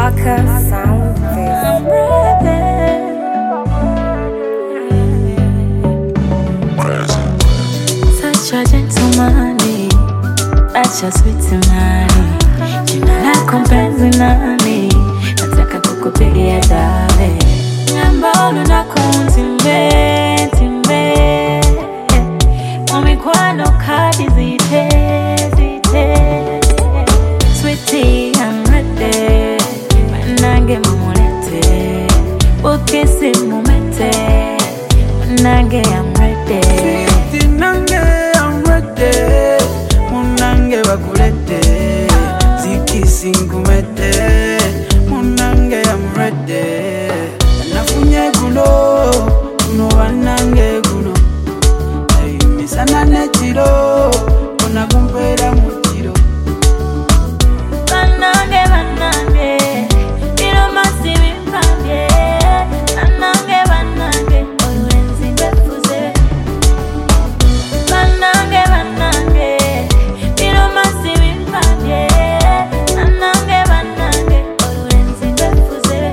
Waka Sound Fest. I'm ready. Such a gentleman, such a sweet man. Jina lako mpenzi nani? Nataka kukupigia dale. Nyambolo na kuntimbe, timbe. Mamikwano kadi zite, zite. Sweetie, I'm ready. Manange mamulete. Ukisi mumete. Manange, I'm ready. Sweetie, nange, I'm ready. Munange bakulete. Zikisi ngumete. Munange, I'm ready. Nafunye gulo, kuno wanange gulo. Misana nechiro, kuna kumpera mutiro. Banange, banange, ino masivi mpamye. Banange, banange, oyenzi befuze. Banange, banange, ino masivi mpamye. Banange, banange, oyenzi befuze.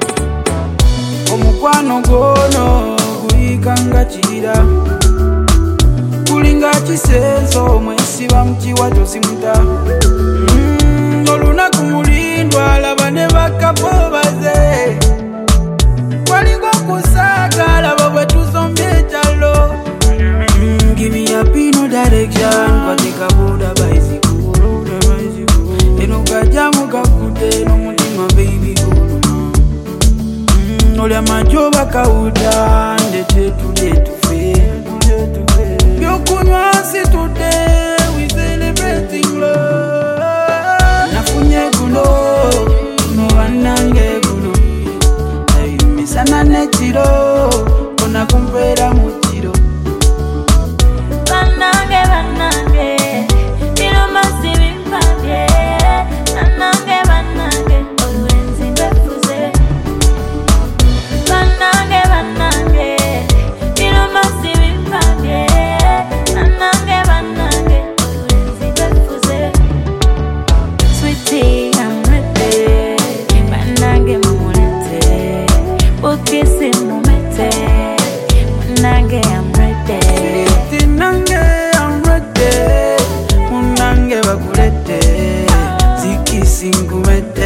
Omukwano gono gulikanga chira. Kulinga chisenso mwesiba mchiwa tosimuta. Olunaku mulindwa alaba ne bakapo baze. Walinga kusaka alaba bwe tusombye ekyalo. Give me a pino direction kwatika buda bicycle. Eno kajamu kakude n'omutima baby guluma. Olya majoba kauda ndete tulye tufe. Byokunywa si today we celebrating love. Nafunye gulo, no wanange gulo. Misana nechiro, kona kumpera mutiro. Banange, banange, ino masivi mpamye. Banange, banange, oyenzi befuze. Banange, banange, ino masivi mpamye. Banange, banange, oyenzi befuze. Sweetie, I'm ready. Banange mamulete. Ukisi mumete. Banange, I'm ready. Tinange, I'm ready. Munange bakulete. Zikisi ngumete.